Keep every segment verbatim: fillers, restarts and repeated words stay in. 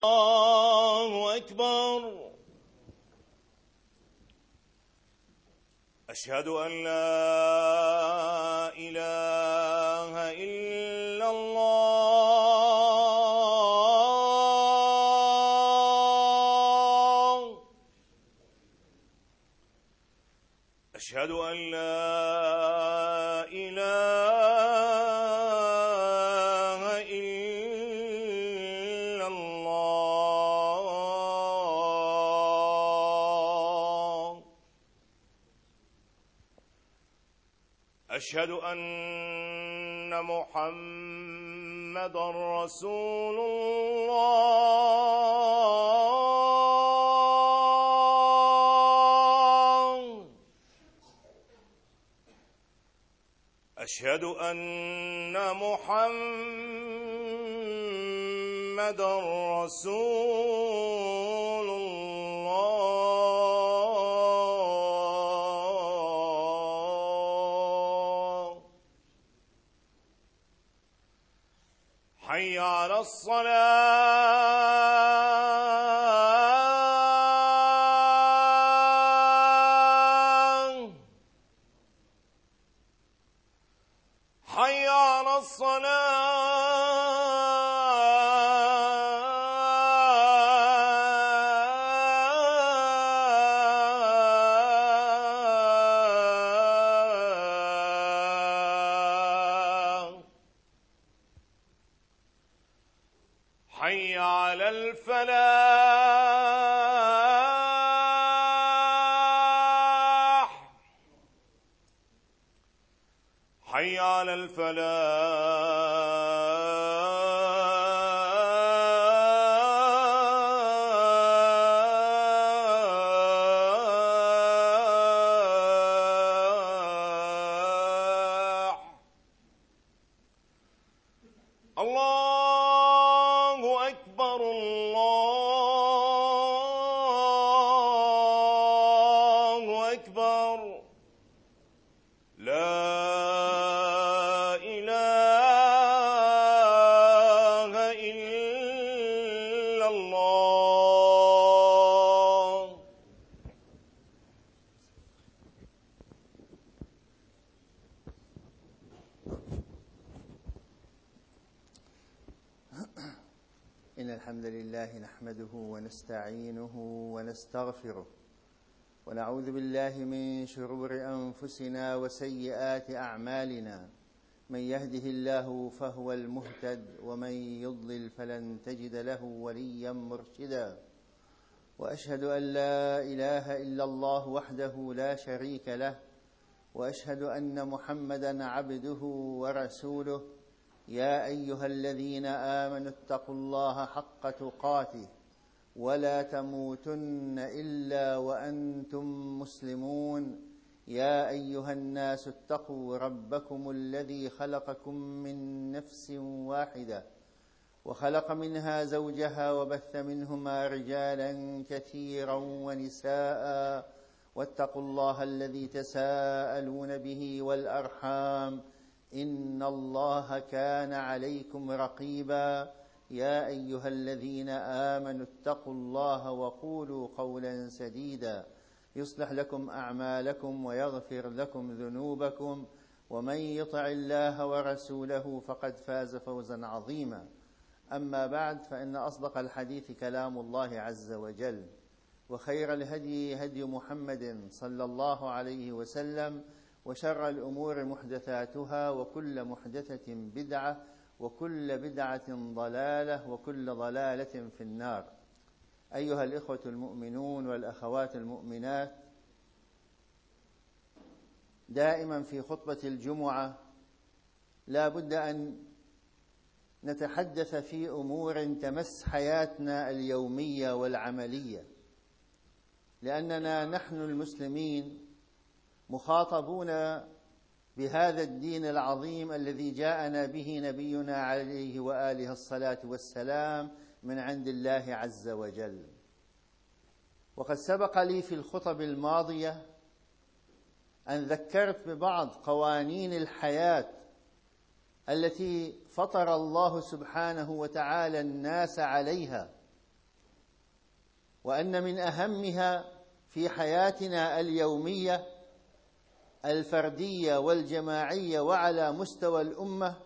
الله أكبر. أشهد أن لا إله إلا الله. أشهد أن لا إله إلا الله. أشهد أن محمدًا رسول الله. أشهد أن محمدًا رسول الله. حي على الصلاة. حي على الصلاة. حي على الفلاح. حي على الفلاح. الله أكبر. الله أكبر. لا إله إلا الله. إن الحمد لله نحمده ونستعينه ونستغفره ونعوذ بالله من شرور أنفسنا وسيئات أعمالنا. من يهده الله فهو المهتد ومن يضلل فلن تجد له وليا مرشدا. وأشهد أن لا إله إلا الله وحده لا شريك له، وأشهد أن محمدا عبده ورسوله. يا أيها الذين آمنوا اتقوا الله حق تقاته ولا تموتن إلا وأنتم مسلمون. يا أيها الناس اتقوا ربكم الذي خلقكم من نفس واحدة وخلق منها زوجها وبث منهما رجالا كثيرا ونساء، واتقوا الله الذي تساءلون به والأرحام إن الله كان عليكم رقيبا. يا أيها الذين آمنوا اتقوا الله وقولوا قولا سديدا يصلح لكم أعمالكم ويغفر لكم ذنوبكم، ومن يطع الله ورسوله فقد فاز فوزا عظيما. أما بعد، فإن أصدق الحديث كلام الله عز وجل، وخير الهدي هدي محمد صلى الله عليه وسلم، وشر الأمور محدثاتها، وكل محدثة بدعة، وكل بدعة ضلالة، وكل ضلالة في النار. أيها الإخوة المؤمنون والأخوات المؤمنات، دائما في خطبة الجمعة لا بد أن نتحدث في أمور تمس حياتنا اليومية والعملية، لأننا نحن المسلمين مخاطبون بهذا الدين العظيم الذي جاءنا به نبينا عليه وآله الصلاة والسلام من عند الله عز وجل. وقد سبق لي في الخطب الماضية أن ذكرت ببعض قوانين الحياة التي فطر الله سبحانه وتعالى الناس عليها، وأن من أهمها في حياتنا اليومية الفردية والجماعية وعلى مستوى الأمة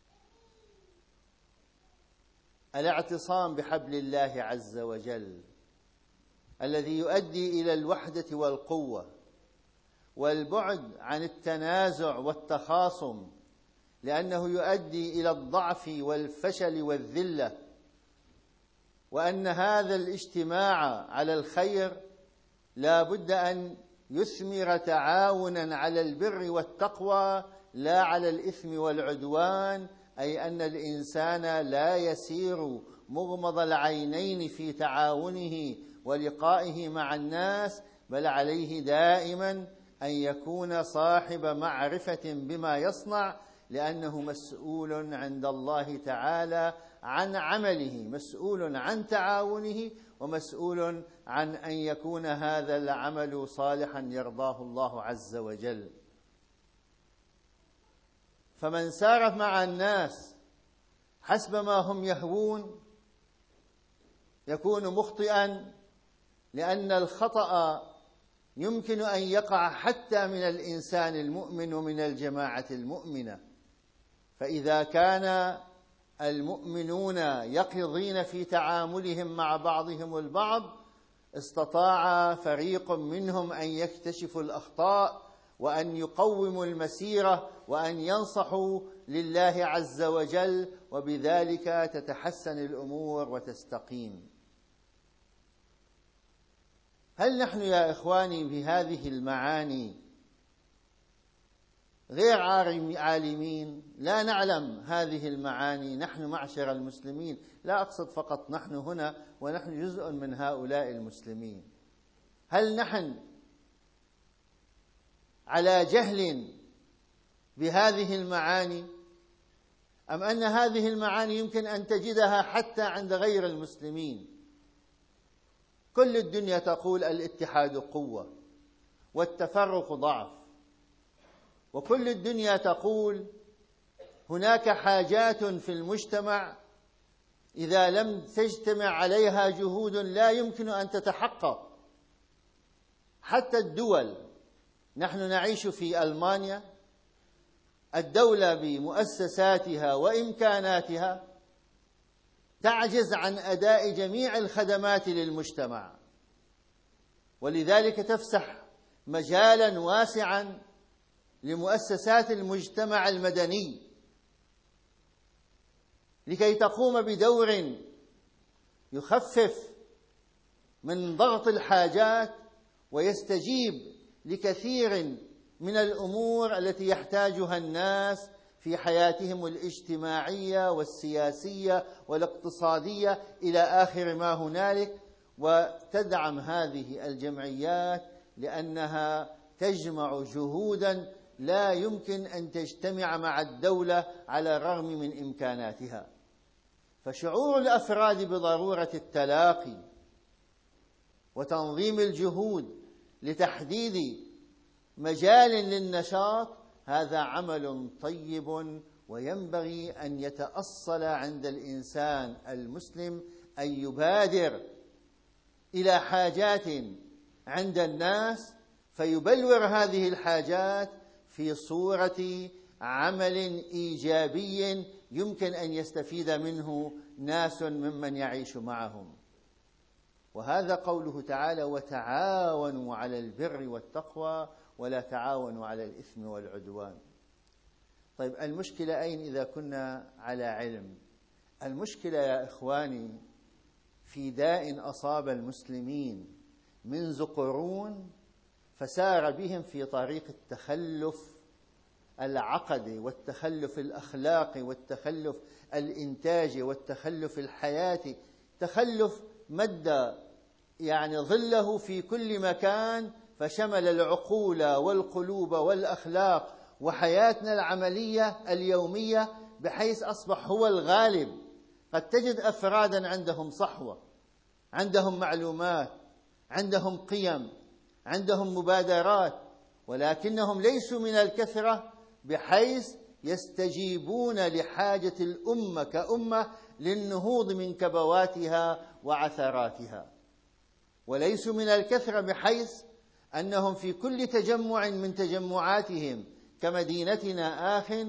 الاعتصام بحبل الله عز وجل الذي يؤدي إلى الوحدة والقوة والبعد عن التنازع والتخاصم، لأنه يؤدي إلى الضعف والفشل والذلة، وأن هذا الاجتماع على الخير لا بد أن يثمر تعاونا على البر والتقوى لا على الإثم والعدوان، أي أن الإنسان لا يسير مغمض العينين في تعاونه ولقائه مع الناس، بل عليه دائما أن يكون صاحب معرفة بما يصنع، لأنه مسؤول عند الله تعالى عن عمله، مسؤول عن تعاونه، ومسؤول عن أن يكون هذا العمل صالحا يرضاه الله عز وجل. فمن سار مع الناس حسب ما هم يهوون يكون مخطئا، لأن الخطأ يمكن أن يقع حتى من الإنسان المؤمن ومن الجماعة المؤمنة. فإذا كان المؤمنون يقظين في تعاملهم مع بعضهم البعض، استطاع فريق منهم أن يكتشفوا الأخطاء وأن يقوموا المسيرة وأن ينصحوا لله عز وجل، وبذلك تتحسن الأمور وتستقيم. هل نحن يا إخواني بهذه المعاني غير عالمين؟ لا نعلم هذه المعاني نحن معشر المسلمين، لا أقصد فقط نحن هنا ونحن جزء من هؤلاء المسلمين. هل نحن على جهل بهذه المعاني، أم أن هذه المعاني يمكن أن تجدها حتى عند غير المسلمين؟ كل الدنيا تقول الاتحاد قوة والتفرق ضعف، وكل الدنيا تقول هناك حاجات في المجتمع إذا لم تجتمع عليها جهود لا يمكن أن تتحقق. حتى الدول، نحن نعيش في ألمانيا، الدولة بمؤسساتها وإمكاناتها تعجز عن أداء جميع الخدمات للمجتمع، ولذلك تفسح مجالا واسعا لمؤسسات المجتمع المدني لكي تقوم بدور يخفف من ضغط الحاجات ويستجيب لكثير من الأمور التي يحتاجها الناس في حياتهم الاجتماعية والسياسية والاقتصادية إلى آخر ما هنالك. وتدعم هذه الجمعيات لأنها تجمع جهودا لا يمكن أن تجتمع مع الدولة على الرغم من إمكاناتها. فشعور الأفراد بضرورة التلاقي وتنظيم الجهود لتحديد مجال للنشاط هذا عمل طيب، وينبغي أن يتأصل عند الإنسان المسلم أن يبادر إلى حاجات عند الناس فيبلور هذه الحاجات في صورة عمل إيجابي يمكن أن يستفيد منه ناس ممن يعيش معهم. وهذا قوله تعالى: وتعاونوا على البر والتقوى ولا تعاونوا على الإثم والعدوان. طيب المشكلة أين إذا كنا على علم؟ المشكلة يا إخواني في داء أصاب المسلمين منذ قرون فسار بهم في طريق التخلف العقدي والتخلف الأخلاقي والتخلف الإنتاجي والتخلف الحياتي، تخلف مد يعني ظله في كل مكان، فشمل العقول والقلوب والأخلاق وحياتنا العملية اليومية، بحيث أصبح هو الغالب. قد تجد أفرادا عندهم صحوة، عندهم معلومات، عندهم قيم، عندهم مبادرات، ولكنهم ليسوا من الكثرة بحيث يستجيبون لحاجة الأمة كأمة للنهوض من كبواتها وعثراتها. وليسوا من الكثرة بحيث أنهم في كل تجمع من تجمعاتهم كمدينتنا آخ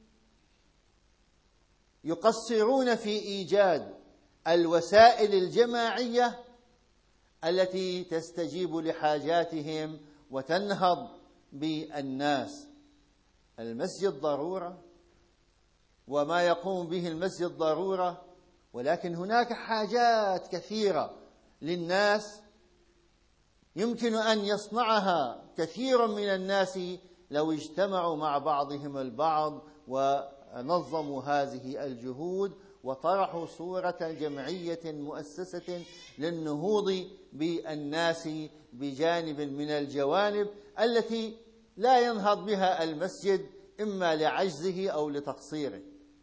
يقصرون في إيجاد الوسائل الجماعية التي تستجيب لحاجاتهم وتنهض بالناس. المسجد ضرورة وما يقوم به المسجد ضرورة، ولكن هناك حاجات كثيرة للناس يمكن أن يصنعها كثير من الناس لو اجتمعوا مع بعضهم البعض ونظموا هذه الجهود وطرحوا صورة جمعية مؤسسة للنهوض بالناس بجانب من الجوانب التي لا ينهض بها المسجد إما لعجزه أو لتقصيره.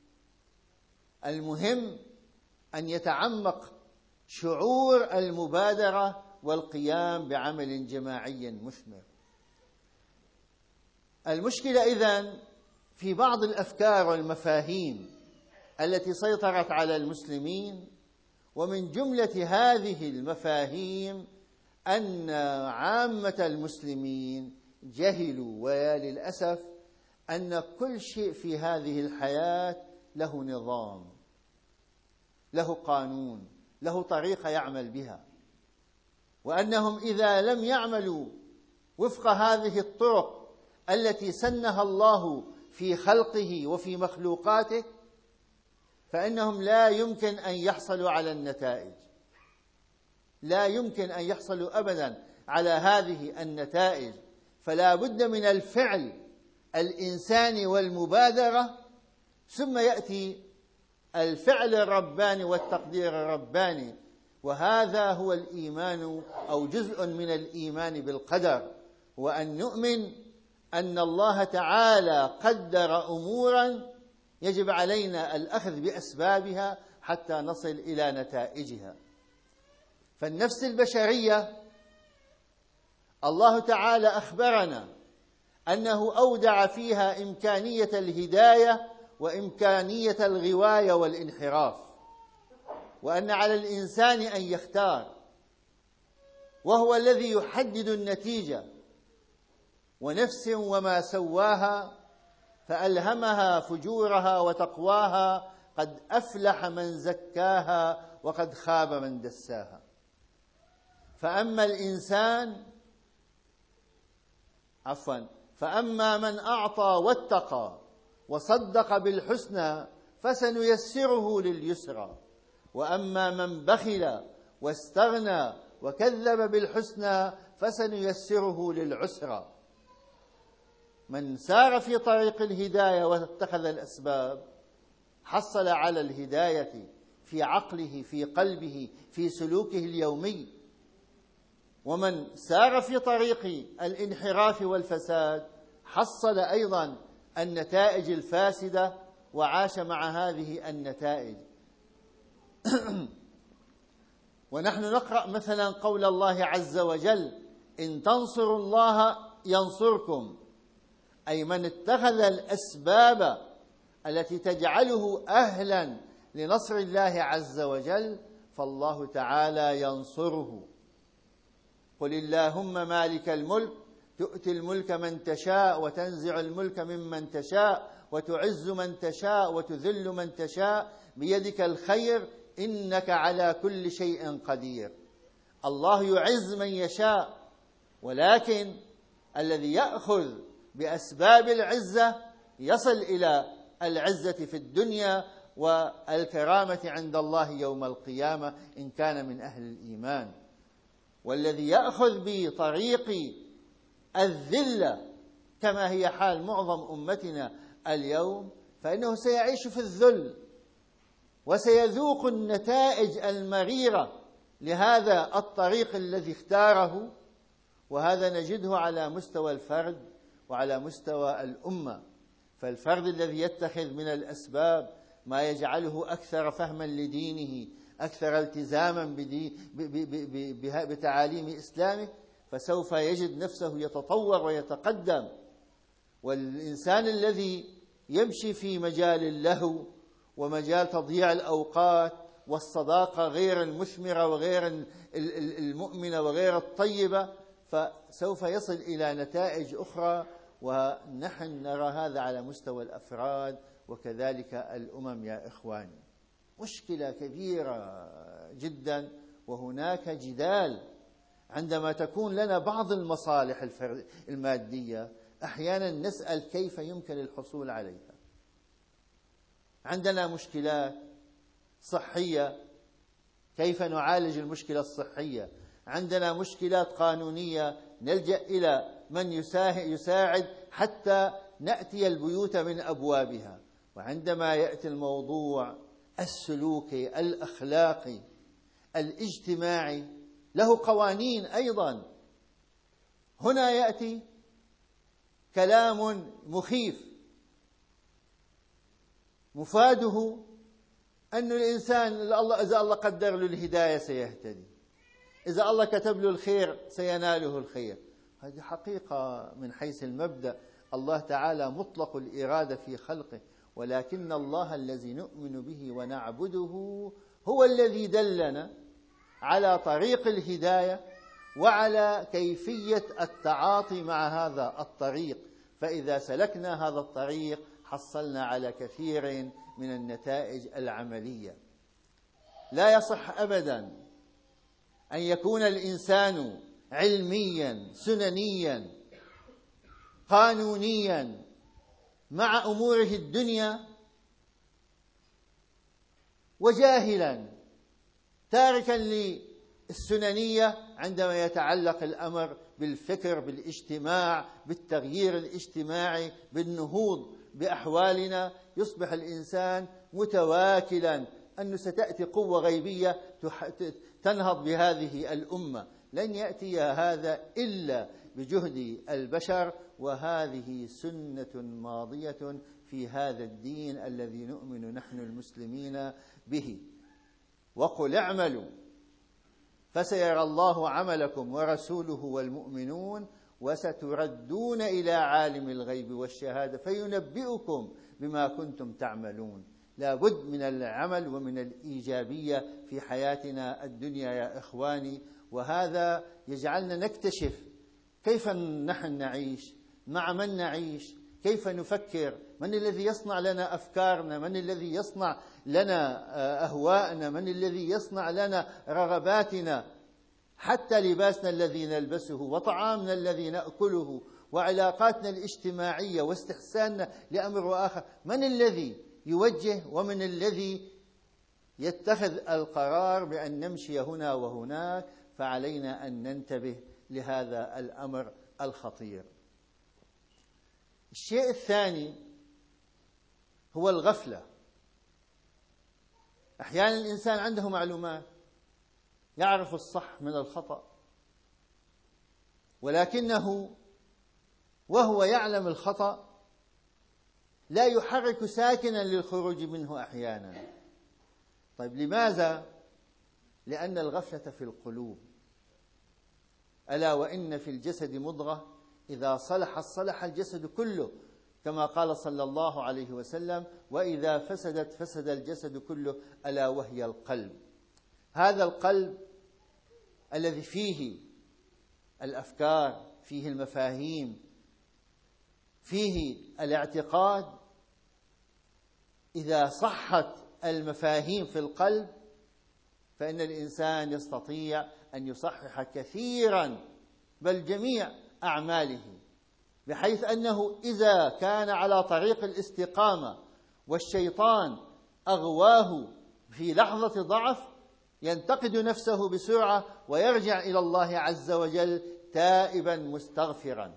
المهم أن يتعمق شعور المبادرة والقيام بعمل جماعي مثمر. المشكلة إذن في بعض الأفكار والمفاهيم التي سيطرت على المسلمين، ومن جملة هذه المفاهيم أن عامة المسلمين جهلوا ويا للأسف أن كل شيء في هذه الحياة له نظام، له قانون، له طريقة يعمل بها، وأنهم إذا لم يعملوا وفق هذه الطرق التي سنها الله في خلقه وفي مخلوقاته فإنهم لا يمكن أن يحصلوا على النتائج، لا يمكن أن يحصلوا أبدا على هذه النتائج. فلا بد من الفعل الإنساني والمبادرة، ثم يأتي الفعل الرباني والتقدير الرباني، وهذا هو الإيمان أو جزء من الإيمان بالقدر، وأن نؤمن أن الله تعالى قدر أمورا يجب علينا الأخذ بأسبابها حتى نصل إلى نتائجها. فالنفس البشرية الله تعالى أخبرنا أنه أودع فيها إمكانية الهداية وإمكانية الغواية والانحراف، وأن على الإنسان أن يختار، وهو الذي يحدد النتيجة. ونفس وما سواها فألهمها فجورها وتقواها، قد أفلح من زكاها وقد خاب من دساها. فأما الإنسان عفوا فأما من أعطى واتقى وصدق بالحسنى فسنيسره لليسرى، وأما من بخل واستغنى وكذب بالحسنى فسنيسره للعسرى. من سار في طريق الهداية واتخذ الأسباب حصل على الهداية في عقله، في قلبه، في سلوكه اليومي. ومن سار في طريق الانحراف والفساد حصل أيضا النتائج الفاسدة وعاش مع هذه النتائج. ونحن نقرأ مثلا قول الله عز وجل: إن تنصروا الله ينصركم، أي من اتخذ الأسباب التي تجعله أهلا لنصر الله عز وجل فالله تعالى ينصره. قل اللهم مالك الملك تؤتي الملك من تشاء وتنزع الملك ممن تشاء وتعز من تشاء وتذل من تشاء بيدك الخير إنك على كل شيء قدير. الله يعز من يشاء، ولكن الذي يأخذ بأسباب العزة يصل إلى العزة في الدنيا والكرامة عند الله يوم القيامة إن كان من أهل الإيمان. والذي يأخذ بطريق الذلة كما هي حال معظم أمتنا اليوم فإنه سيعيش في الذل وسيذوق النتائج المريرة لهذا الطريق الذي اختاره. وهذا نجده على مستوى الفرد وعلى مستوى الأمة. فالفرد الذي يتخذ من الأسباب ما يجعله أكثر فهما لدينه، أكثر التزاما بتعاليم إسلامه، فسوف يجد نفسه يتطور ويتقدم. والإنسان الذي يمشي في مجال اللهو ومجال تضييع الأوقات والصداقة غير المثمرة وغير المؤمنة وغير الطيبة، فسوف يصل إلى نتائج أخرى. ونحن نرى هذا على مستوى الأفراد وكذلك الأمم يا إخواني. مشكلة كبيرة جدا. وهناك جدال عندما تكون لنا بعض المصالح المادية، أحيانا نسأل كيف يمكن الحصول عليها. عندنا مشكلات صحية، كيف نعالج المشكلة الصحية؟ عندنا مشكلات قانونية، نلجأ إلى من يساعد حتى نأتي البيوت من أبوابها. وعندما يأتي الموضوع السلوكي الأخلاقي الاجتماعي له قوانين أيضا، هنا يأتي كلام مخيف مفاده أن الإنسان إذا الله قدر له الهداية سيهتدي، إذا الله كتب له الخير سيناله الخير. هذه حقيقة من حيث المبدأ. الله تعالى مطلق الإرادة في خلقه، ولكن الله الذي نؤمن به ونعبده هو الذي دلنا على طريق الهداية وعلى كيفية التعاطي مع هذا الطريق. فإذا سلكنا هذا الطريق حصلنا على كثير من النتائج العملية. لا يصح أبدا أن يكون الإنسان علميا سننيا قانونيا مع أموره الدنيا وجاهلا تاركا للسننية عندما يتعلق الأمر بالفكر بالاجتماع بالتغيير الاجتماعي بالنهوض بأحوالنا. يصبح الإنسان متواكلا أنه ستأتي قوة غيبية تنهض بهذه الأمة. لن يأتي هذا إلا بجهد البشر، وهذه سنة ماضية في هذا الدين الذي نؤمن نحن المسلمين به. وقل اعملوا فسيرى الله عملكم ورسوله والمؤمنون وستردون إلى عالم الغيب والشهادة فينبئكم بما كنتم تعملون. لا بد من العمل ومن الإيجابية في حياتنا الدنيا يا إخواني. وهذا يجعلنا نكتشف كيف نحن نعيش، مع من نعيش، كيف نفكر، من الذي يصنع لنا أفكارنا، من الذي يصنع لنا أهواءنا، من الذي يصنع لنا رغباتنا، حتى لباسنا الذي نلبسه وطعامنا الذي نأكله وعلاقاتنا الاجتماعية واستحساننا لأمر وآخر. من الذي يوجه ومن الذي يتخذ القرار بأن نمشي هنا وهناك؟ فعلينا أن ننتبه لهذا الأمر الخطير. الشيء الثاني هو الغفلة. أحيانا الإنسان عنده معلومات، يعرف الصح من الخطأ، ولكنه وهو يعلم الخطأ لا يحرك ساكنا للخروج منه أحيانا. طيب لماذا؟ لأن الغفلة في القلوب. ألا وإن في الجسد مضغة إذا صلحت صلح الجسد كله، كما قال صلى الله عليه وسلم: وإذا فسدت فسد الجسد كله، ألا وهي القلب. هذا القلب الذي فيه الأفكار، فيه المفاهيم، فيه الاعتقاد. إذا صحت المفاهيم في القلب فإن الإنسان يستطيع أن يصحح كثيرا بل جميع أعماله، بحيث أنه إذا كان على طريق الاستقامة والشيطان أغواه في لحظة ضعف ينتقد نفسه بسرعة ويرجع إلى الله عز وجل تائبا مستغفرا.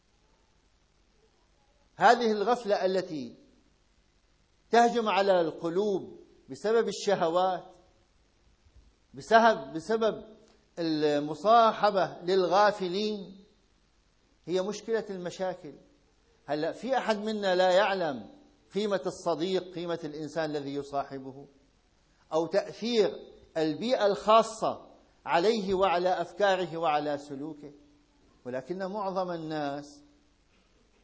هذه الغفلة التي تهجم على القلوب بسبب الشهوات، بسبب, بسبب المصاحبة للغافلين، هي مشكلة المشاكل. هلأ في أحد منا لا يعلم قيمة الصديق، قيمة الإنسان الذي يصاحبه، أو تأثير البيئة الخاصة عليه وعلى أفكاره وعلى سلوكه. ولكن معظم الناس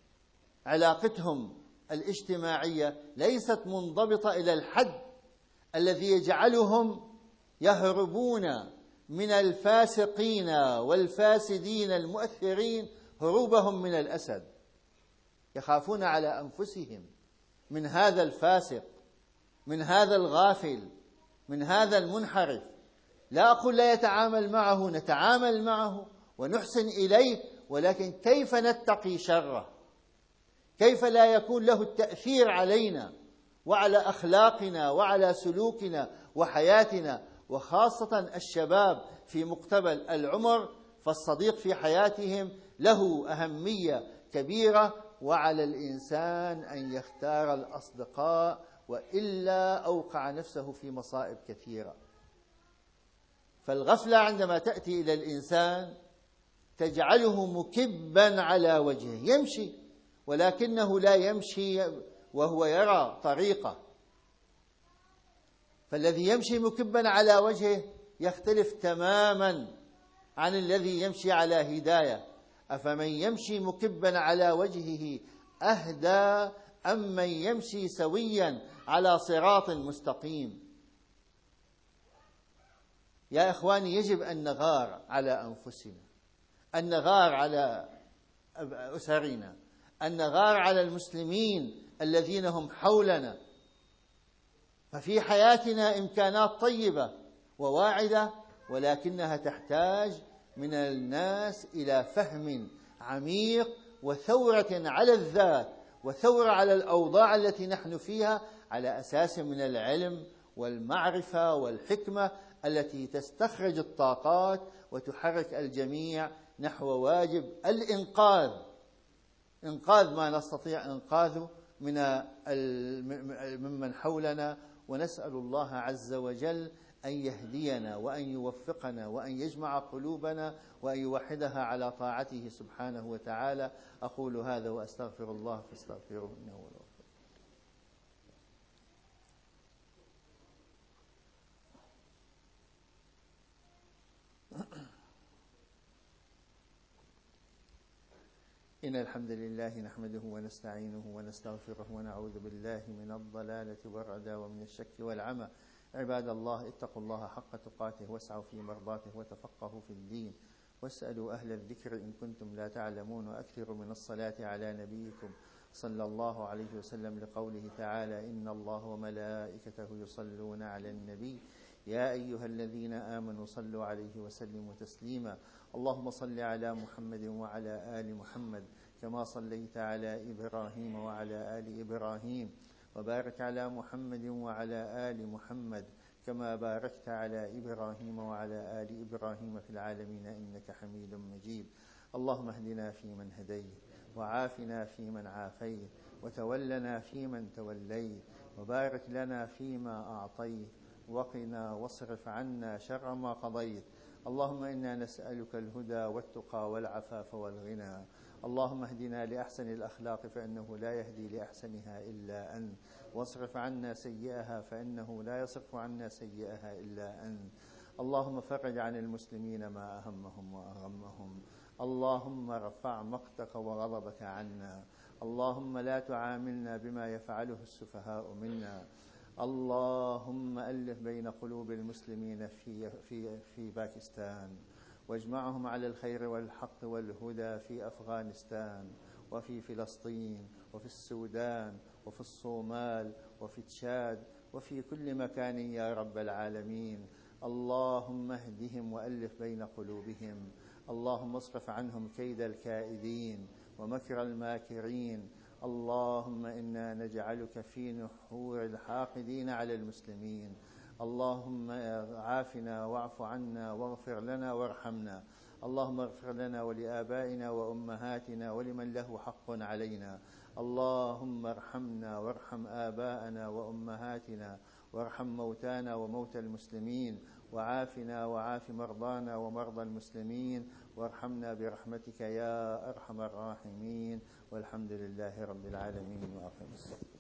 علاقتهم الاجتماعية ليست منضبطة إلى الحد الذي يجعلهم يهربون من الفاسقين والفاسدين المؤثرين هروبهم من الأسد، يخافون على أنفسهم من هذا الفاسق، من هذا الغافل، من هذا المنحرف. لا أقول لا يتعامل معه، نتعامل معه ونحسن إليه، ولكن كيف نتقي شره؟ كيف لا يكون له التأثير علينا وعلى أخلاقنا وعلى سلوكنا وحياتنا، وخاصة الشباب في مقتبل العمر، فالصديق في حياتهم له أهمية كبيرة، وعلى الإنسان أن يختار الأصدقاء، وإلا أوقع نفسه في مصائب كثيرة. فالغفلة عندما تأتي إلى الإنسان تجعله مكبا على وجهه، يمشي ولكنه لا يمشي وهو يرى طريقه. فالذي يمشي مكبا على وجهه يختلف تماما عن الذي يمشي على هداية. أفمن يمشي مكبا على وجهه أهدى أم من يمشي سويا على صراط مستقيم؟ يا إخواني، يجب أن نغار على أنفسنا، أن نغار على أسرنا، أن نغار على المسلمين الذين هم حولنا. ففي حياتنا إمكانات طيبة وواعدة، ولكنها تحتاج من الناس إلى فهم عميق وثورة على الذات وثورة على الأوضاع التي نحن فيها، على أساس من العلم والمعرفة والحكمة التي تستخرج الطاقات وتحرك الجميع نحو واجب الإنقاذ، إنقاذ ما نستطيع إنقاذه من ممن حولنا. ونسأل الله عز وجل أن يهدينا وأن يوفقنا وأن يجمع قلوبنا وأن يوحدها على طاعته سبحانه وتعالى. أقول هذا وأستغفر الله فاستغفروه إنه هو الغفور. إن الحمد لله نحمده ونستعينه ونستغفره ونعوذ بالله من الضلالة والردى ومن الشك والعمى. عباد الله، اتقوا الله حق تقاته واسعوا في مرضاته وتفقهوا في الدين، واسألوا أهل الذكر إن كنتم لا تعلمون، وأكثروا من الصلاة على نبيكم صلى الله عليه وسلم، لقوله تعالى: إن الله وملائكته يصلون على النبي يا أيها الذين آمنوا صلوا عليه وسلموا تسليما. اللهم صل على محمد وعلى آل محمد كما صليت على إبراهيم وعلى آل إبراهيم، وبارك على محمد وعلى آل محمد كما باركت على إبراهيم وعلى آل إبراهيم في العالمين إنك حميد مجيد. اللهم اهدنا فيمن هديت، وعافنا فيمن عافيت، وتولنا فيمن توليت، وبارك لنا فيما أعطيت، وقنا واصرف عنا شر ما قضيت. اللهم إنا نسألك الهدى والتقى والعفاف والغنى. اللهم اهدنا لأحسن الأخلاق فإنه لا يهدي لأحسنها إلا أنت، واصرف عنا سيئها فإنه لا يصرف عنا سيئها إلا أنت. اللهم فرج عن المسلمين ما أهمهم وأغمهم. اللهم ارفع مقتك وغضبك عنا. اللهم لا تعاملنا بما يفعله السفهاء منا. اللهم ألف بين قلوب المسلمين في في في باكستان، واجمعهم على الخير والحق والهدى في أفغانستان وفي فلسطين وفي السودان وفي الصومال وفي تشاد وفي كل مكان يا رب العالمين. اللهم اهدهم وألف بين قلوبهم. اللهم اصرف عنهم كيد الكائدين ومكر الماكرين. اللهم إنا نجعلك في نحور الحاقدين على المسلمين. اللهم عافنا واعف عنا واغفر لنا وارحمنا. اللهم اغفر لنا ولآبائنا وأمهاتنا ولمن له حق علينا. اللهم ارحمنا وارحم آباءنا وأمهاتنا، وارحم موتانا وموتى المسلمين، وعافنا وعاف مرضانا ومرضى المسلمين، وارحمنا برحمتك يا أرحم الراحمين. والحمد لله رب العالمين. وأقم الصلاة.